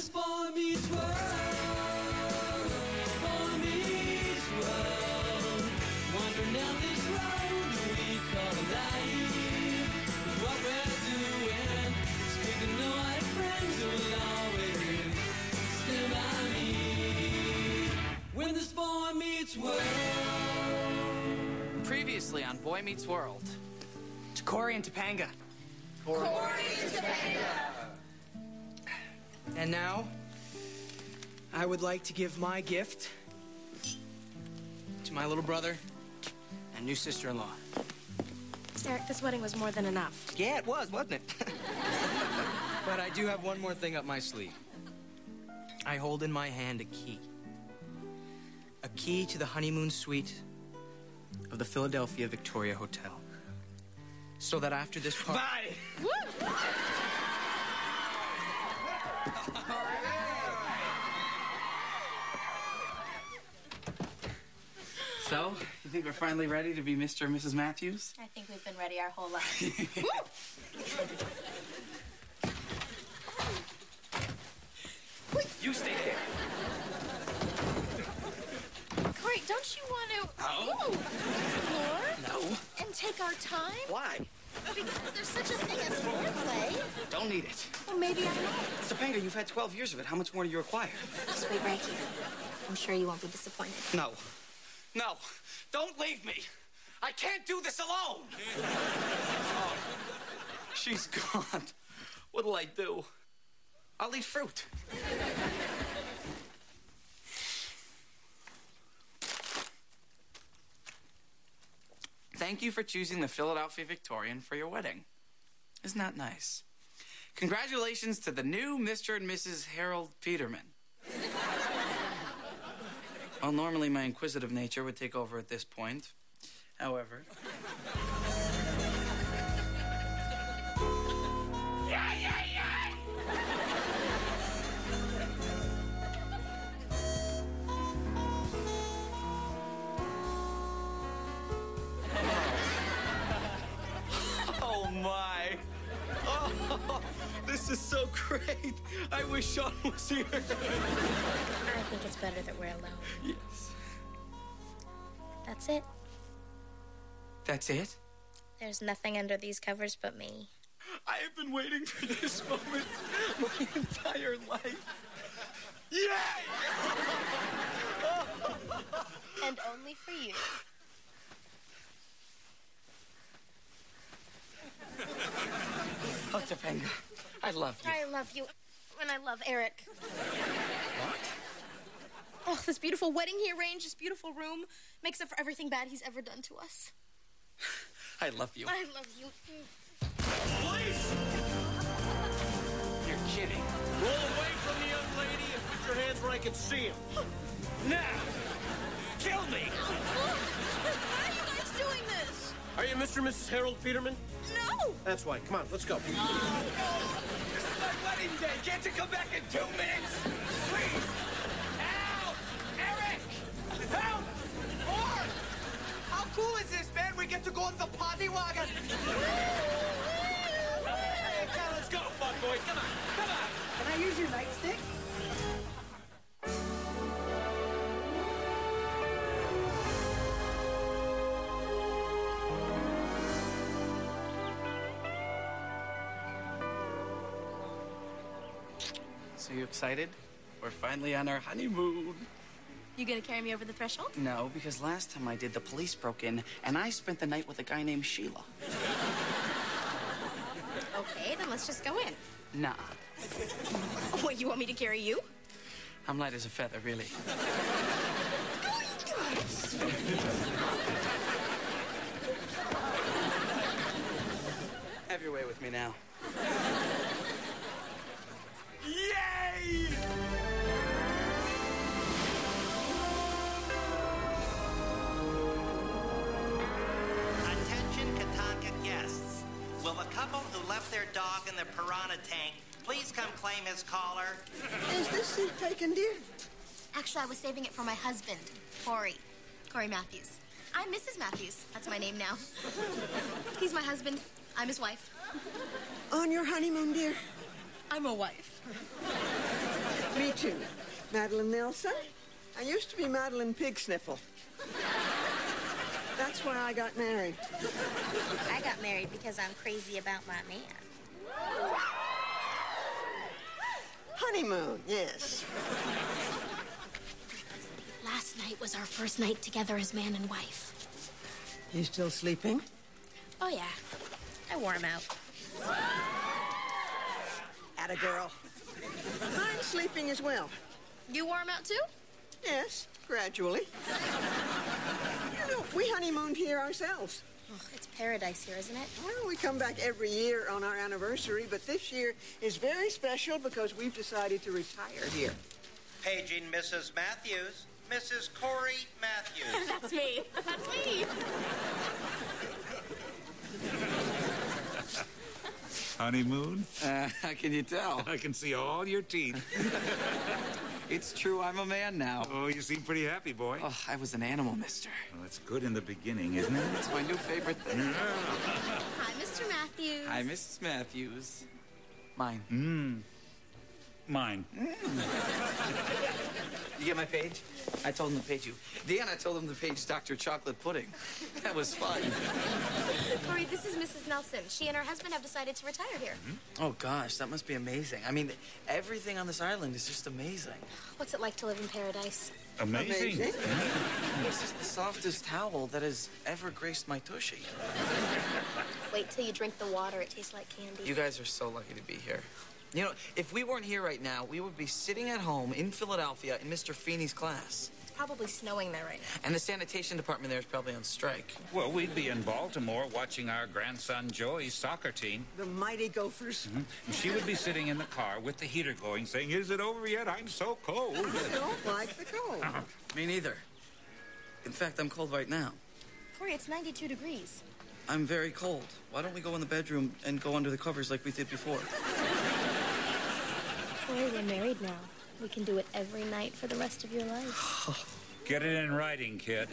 this boy meets world, boy meets world, wandering down this road we call life. What we're doing is picking the white friends who will always stand by me. When this boy meets world. Previously on Boy Meets World. To Cory and Topanga. Cory and Topanga. And now, I would like to give my gift to my little brother and new sister-in-law. Eric, this wedding was more than enough. Yeah, it was, wasn't it? But I do have one more thing up my sleeve. I hold in my hand a key. A key to the honeymoon suite of the Philadelphia Victoria Hotel. So that after this party... Bye! So, you think we're finally ready to be Mr. and Mrs. Matthews? I think we've been ready our whole lives. You stay there. Cory, don't you want to explore? No. And take our time? Why? Because there's such a thing as foreplay. Don't need it. Well, maybe I won't. Topanga, you've had 12 years of it. How much more do you require? Just wait right here. I'm sure you won't be disappointed. No. No. Don't leave me. I can't do this alone. Oh, she's gone. What'll I do? I'll eat fruit. Thank you for choosing the Philadelphia Victorian for your wedding. Isn't that nice? Congratulations to the new Mr. and Mrs. Harold Peterman. Well, normally my inquisitive nature would take over at this point. However... Oh, my. Oh, this is so great. I wish Sean was here. I think it's better that we're alone. Yes. That's it. That's it? There's nothing under these covers but me. I have been waiting for this moment my entire life. Yay! And only for you. Oh, Topanga, I love you. I love you. And I love Eric. What? Oh, this beautiful wedding he arranged, this beautiful room, makes up for everything bad he's ever done to us. I love you. I love you. Police! You're kidding. Roll away from the young lady and put your hands where I can see him. Now! Kill me! Why are you guys doing this? Are you Mr. and Mrs. Harold Peterman? No! That's why. Come on, let's go. This is my wedding day. Can't you come back in 2 minutes? Please! Help! Eric! Help! More! How cool is this, man? We get to go on the party wagon. Hey, let's go, fun boy. Come on. Come on. Can I use your nightstick? So you excited? We're finally on our honeymoon. You gonna carry me over the threshold? No, because last time I did, the police broke in, and I spent the night with a guy named Sheila. Okay, then let's just go in. Nah. What, you want me to carry you? I'm light as a feather, really. Have your way with me now. Yay! Attention Katanka guests. Will the couple who left their dog in the piranha tank please come claim his collar? Is this seat taken, dear? Actually, I was saving it for my husband, Cory Matthews. I'm Mrs. Matthews. That's my name now. He's my husband. I'm his wife. On your honeymoon, dear? I'm a wife. Me too. Madeline Nelson. I used to be Madeline Pigsniffle. That's why I got married. I got married because I'm crazy about my man. Honeymoon, yes. Last night was our first night together as man and wife. You still sleeping? Oh, yeah. I wore him out. Atta girl. I'm sleeping as well. You wore him out, too? Yes, gradually. You know, we honeymooned here ourselves. Oh, it's paradise here, isn't it? Well, we come back every year on our anniversary, but this year is very special because we've decided to retire here. Paging Mrs. Matthews. Mrs. Corey Matthews. That's me. That's me. Honeymoon? How can you tell? I can see all your teeth. It's true, I'm a man now. Oh, you seem pretty happy, boy. Oh, I was an animal, mister. Well, that's good in the beginning, isn't it? It's my new favorite thing. Hi, Mr. Matthews. Hi, Mrs. Matthews. Mine. Mine. You get my page? I told him to page you. Dan, I told him to page Dr. Chocolate Pudding. That was fun. Corey, this is Mrs. Nelson. She and her husband have decided to retire here. Oh, gosh, that must be amazing. I mean, everything on this island is just amazing. What's it like to live in paradise? Amazing. This is the softest towel that has ever graced my tushy. Wait till you drink the water. It tastes like candy. You guys are so lucky to be here. You know, if we weren't here right now, we would be sitting at home in Philadelphia in Mr. Feeney's class. It's probably snowing there right now. And the sanitation department there is probably on strike. Well, we'd be in Baltimore watching our grandson Joey's soccer team. The mighty Gophers. And she would be sitting in the car with the heater going, saying, "Is it over yet? I'm so cold." I don't like the cold. Me neither. In fact, I'm cold right now. Corey, it's 92 degrees. I'm very cold. Why don't we go in the bedroom and go under the covers like we did before? Corey, we're married now. We can do it every night for the rest of your life. Get it in writing, kid.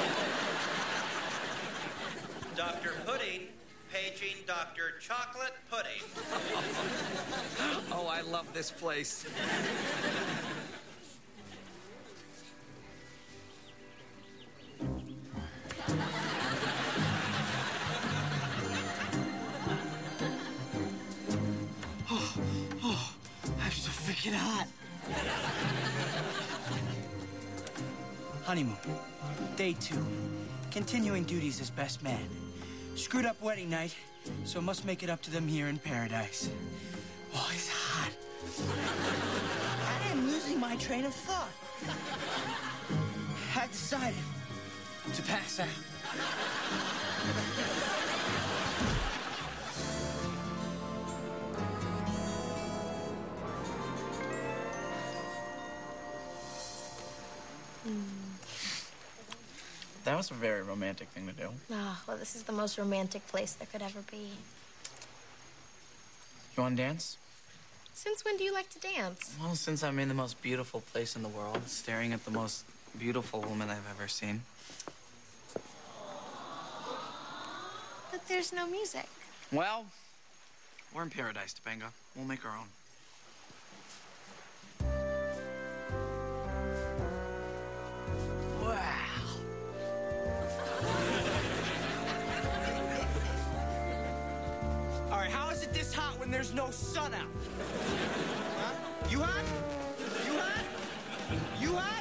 Dr. Pudding, paging Dr. Chocolate Pudding. Oh, I love this place. I'm so freaking hot. Honeymoon. Day 2. Continuing duties as best man. Screwed up wedding night, so must make it up to them here in paradise. Oh, it's hot. I am losing my train of thought. I decided to pass out. That was a very romantic thing to do. Oh, well, this is the most romantic place there could ever be. You want to dance? Since when do you like to dance? Well, since I'm in the most beautiful place in the world, staring at the most beautiful woman I've ever seen. But there's no music. Well, we're in paradise, Topanga. We'll make our own. Wow. All right, how is it this hot when there's no sun out? Huh? You hot? You hot? You hot?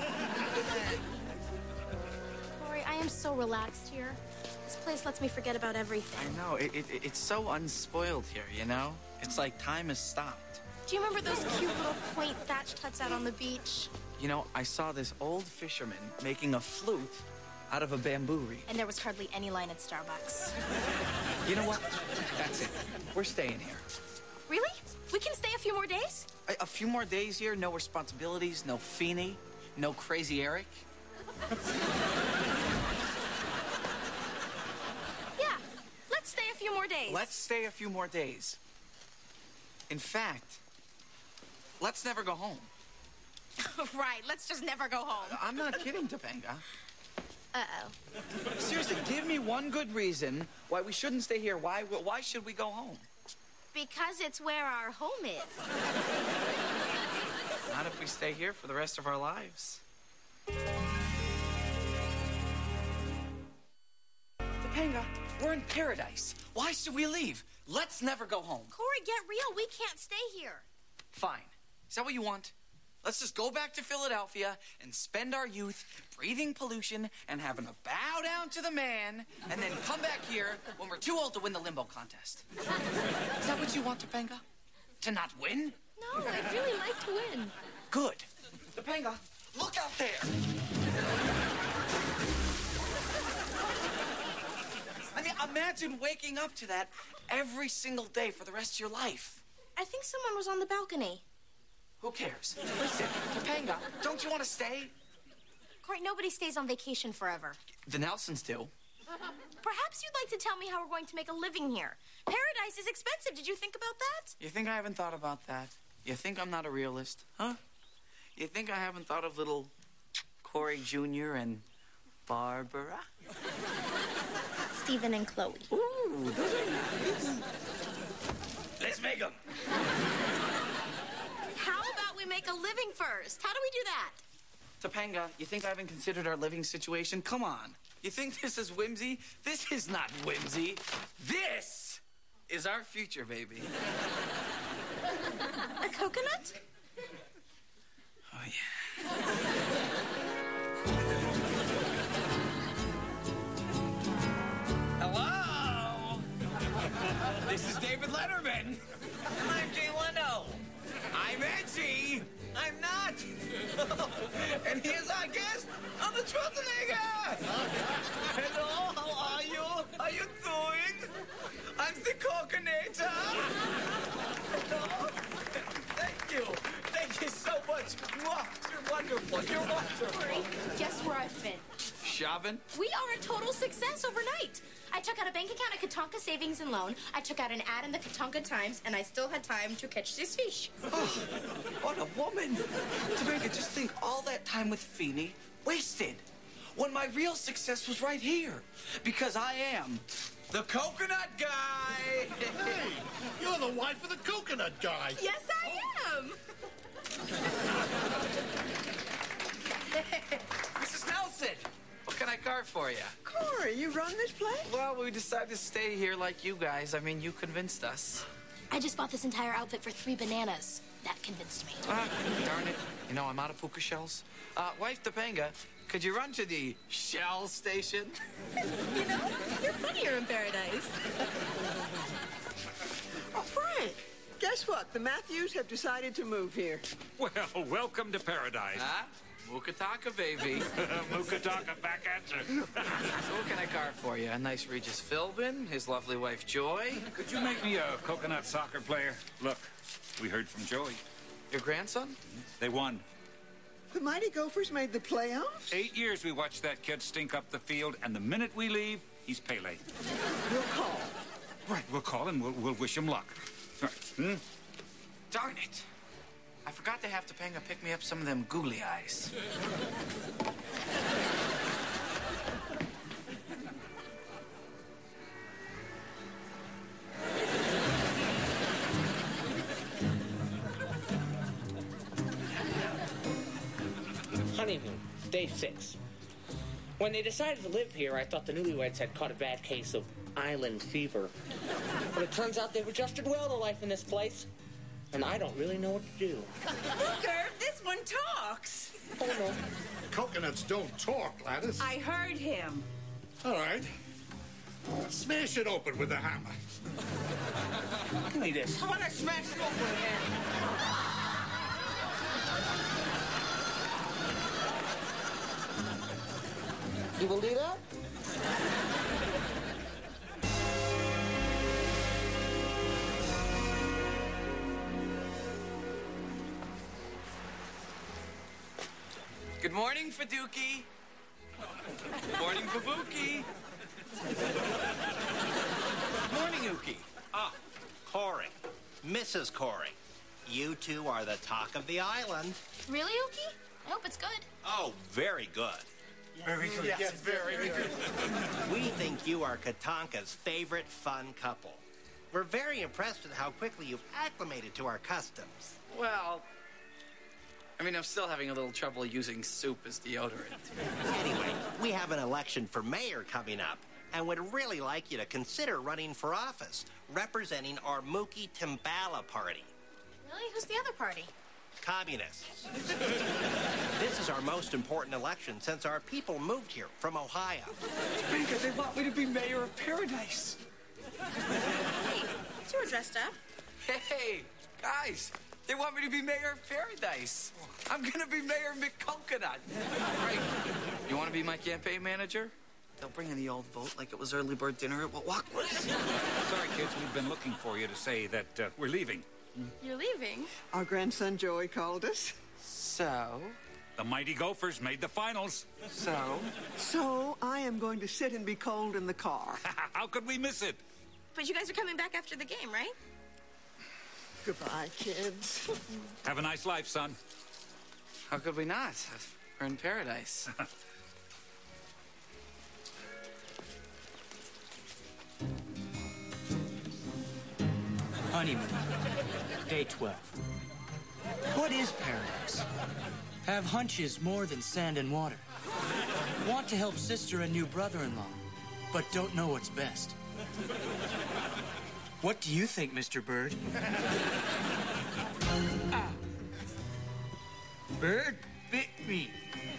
Corey, I am so relaxed here. This place lets me forget about everything. I know. It's so unspoiled here, you know? It's like time has stopped. Do you remember those cute little quaint thatched huts out on the beach? You know, I saw this old fisherman making a flute out of a bamboo reed. And there was hardly any line at Starbucks. You know what? That's it. We're staying here. Really? We can stay a few more days? A few more days here, no responsibilities, no Feeney, no crazy Eric. Yeah, let's stay a few more days. Let's stay a few more days. In fact, let's never go home. Right, let's just never go home. I'm not kidding, Topanga. Uh-oh. Seriously, give me one good reason why we shouldn't stay here. Why should we go home? Because it's where our home is. if we stay here for the rest of our lives. Topanga, we're in paradise. Why should we leave? Let's never go home. Corey, get real. We can't stay here. Fine. Is that what you want? Let's just go back to Philadelphia and spend our youth breathing pollution and having a bow down to the man, and then come back here when we're too old to win the limbo contest. Is that what you want, Topanga? To not win? No, I'd really like to win. Good. Topanga, look out there. I mean, imagine waking up to that every single day for the rest of your life. I think someone was on the balcony. Who cares? Listen, Topanga, don't you want to stay? Corey, nobody stays on vacation forever. The Nelsons do. Perhaps you'd like to tell me how we're going to make a living here. Paradise is expensive. Did you think about that? You think I haven't thought about that? You think I'm not a realist, huh? You think I haven't thought of little Corey Jr. and Barbara? Stephen and Chloe. Ooh, those are nice. Let's make them. How about we make a living first? How do we do that? Topanga, you think I haven't considered our living situation? Come on. You think this is whimsy? This is not whimsy. This is our future, baby. A coconut? Oh, yeah. Hello? This is David Letterman. I'm Jay Leno. I'm Edgy. I'm not. And here's our guest, Arnold Schwarzenegger. Hello, how are you? How you doing? I'm the Coconator. Hello. Thank you. Thank you so much. You're wonderful. You're wonderful. Corey, guess where I've been? Shavin? We are a total success overnight. I took out a bank account at Katonka Savings and Loan. I took out an ad in the Katonka Times, and I still had time to catch this fish. Oh, what a woman. Topanga, just think all that time with Feeney wasted when my real success was right here. Because I am the coconut guy. Hey, you're the wife of the coconut guy. Yes, I am. Mrs. Nelson, what can I carve for you? Corey, you run this place? Well, we decided to stay here like you guys. I mean, you convinced us. I just bought this entire outfit for 3 bananas. That convinced me. Darn it. You know, I'm out of puka shells. Wife Topanga, could you run to the shell station? You know, you're funnier in paradise. Oh, Frank, guess what? The Matthews have decided to move here. Well, welcome to paradise. Huh? Mukataka, baby. Mukataka, back at you. So what can I carve for you? A nice Regis Philbin, his lovely wife, Joy. Could you make me a coconut soccer player? Look, we heard from Joey. Your grandson? They won. The Mighty Gophers made the playoffs? 8 years we watched that kid stink up the field, and the minute we leave, he's Pele. We'll call. Right, we'll call him. We'll wish him luck. All right. Darn it. I forgot to have Topanga pick me up some of them googly eyes. Honeymoon, day 6. When they decided to live here, I thought the newlyweds had caught a bad case of island fever. But it turns out they've adjusted well to life in this place. And I don't really know what to do. Booker, this one talks. Oh, no. Coconuts don't talk, Gladys. I heard him. All right. Smash it open with a hammer. Give me this. How about I smash it open again? You will do that? Good morning, Faduki. Good morning, Babuki. Good morning, Uki. Ah, Corey. Mrs. Corey. You two are the talk of the island. Really, Uki? I hope it's good. Oh, very good. Very good. Yes, very good. We think you are Katonka's favorite fun couple. We're very impressed with how quickly you've acclimated to our customs. Well, I mean, I'm still having a little trouble using soup as deodorant. Anyway, we have an election for mayor coming up, and would really like you to consider running for office, representing our Mookie Timbala party. Really? Who's the other party? Communists. This is our most important election since our people moved here from Ohio. Because they want me to be mayor of Paradise. Hey, you were dressed up. Hey, guys, they want me to be mayor of Paradise. I'm gonna be mayor of McCoconut. Right. You want to be my campaign manager? They'll bring in the old vote like it was early bird dinner at Walkwood. Sorry, kids, we've been looking for you to say that we're leaving. You're leaving? Our grandson Joey called us. So? The Mighty Gophers made the finals. So I am going to sit and be cold in the car. How could we miss it? But you guys are coming back after the game, right? Goodbye, kids. Have a nice life, son. How could we not? We're in Paradise. Honeymoon. Day 12. What is paradise? Have hunches more than sand and water. Want to help sister and new brother-in-law, but don't know what's best. What do you think, Mr. Bird? Bird bit me.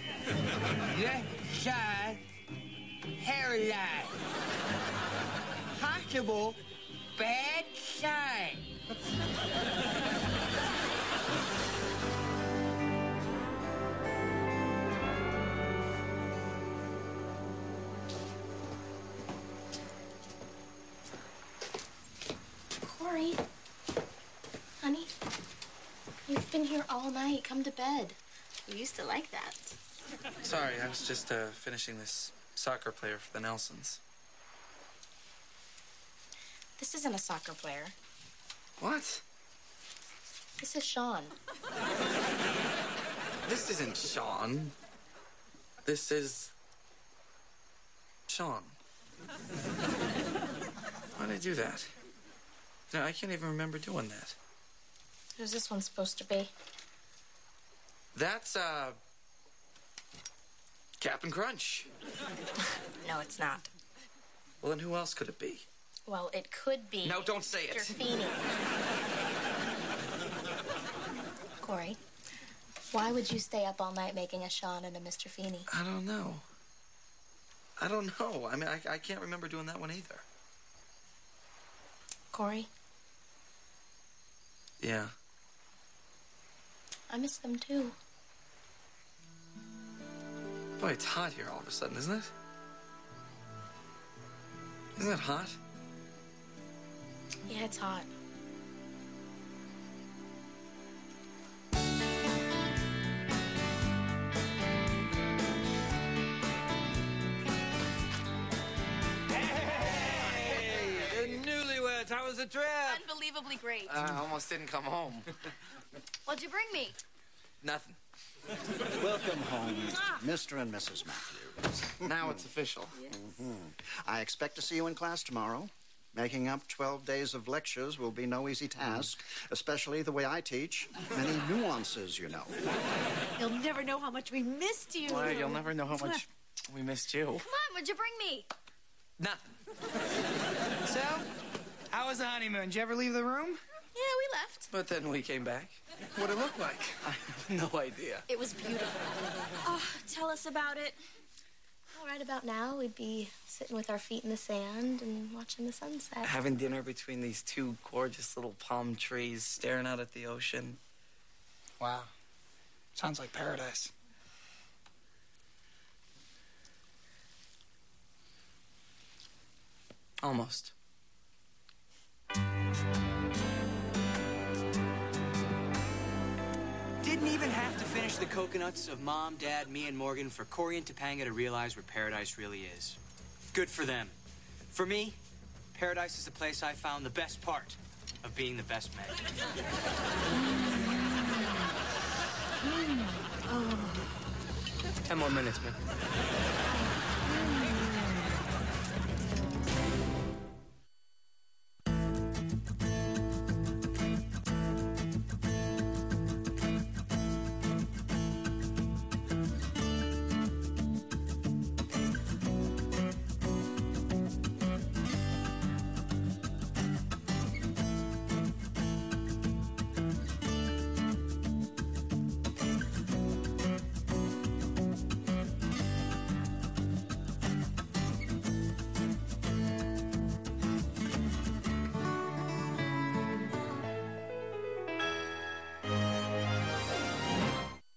Left side, hairline. Possible bad sign. Corey. Honey, you've been here all night. Come to bed. You used to like that. Sorry, I was just finishing this soccer player for the Nelsons. This isn't a soccer player. What? This is Sean. This isn't Sean. This is Sean. Why did I do that? No, I can't even remember doing that. Who's this one supposed to be? That's, Cap'n Crunch. No, it's not. Well, then who else could it be? Well, it could be. No, don't say it. Mr. Feeney. Corey, why would you stay up all night making a Sean and a Mr. Feeney? I don't know. I don't know. I mean, I can't remember doing that one either. Corey, Yeah. I miss them too. Boy, it's hot here all of a sudden, isn't it? Isn't it hot? Yeah, it's hot. How was the trip? Unbelievably great. I almost didn't come home. What'd you bring me? Nothing. Welcome home, Mr. and Mrs. Matthews. Now it's official. I expect to see you in class tomorrow. Making up 12 days of lectures will be no easy task, especially the way I teach. Many nuances, you know. You'll never know how much we missed you. Well, you'll never know how much we missed you. Come on, what'd you bring me? Nothing. So, how was the honeymoon? Did you ever leave the room? Yeah, we left. But then we came back. What'd it look like? I have no idea. It was beautiful. Oh, tell us about it. Well, right about now, we'd be sitting with our feet in the sand and watching the sunset. Having dinner between these two gorgeous little palm trees, staring out at the ocean. Wow. Sounds like paradise. Almost. Didn't even have to finish the coconuts of Mom, Dad, me, and Morgan for Corey and Topanga to realize where paradise really is. Good for them. For me, paradise is the place I found the best part of being the best man. 10 more minutes, man.